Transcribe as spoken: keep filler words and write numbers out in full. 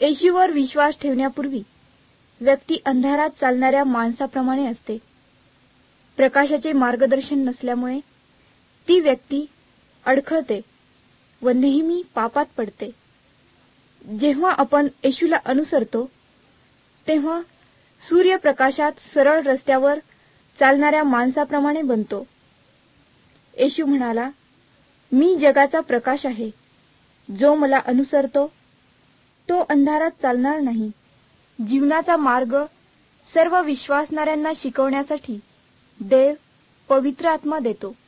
येशूवर विश्वास ठेवण्यापूर्वी व्यक्ती अंधारात चालणाऱ्या माणसाप्रमाणे असते. प्रकाशाचे मार्गदर्शन नसल्यामुळे ती व्यक्ती अडखळते व नेहमी पापात पडते. जेव्हा आपण येशूला अनुसरतो तेव्हा सूर्यप्रकाशात सरळ रस्त्यावर चालणाऱ्या माणसाप्रमाणे बनतो. येशू म्हणाला, मी जगाचा प्रकाश आहे. जो मला अनुसरतो तो अंधारात चालणार नाही. जीवनाचा मार्ग सर्व विश्वासणाऱ्यांना शिकवण्यासाठी देव पवित्र आत्मा देतो.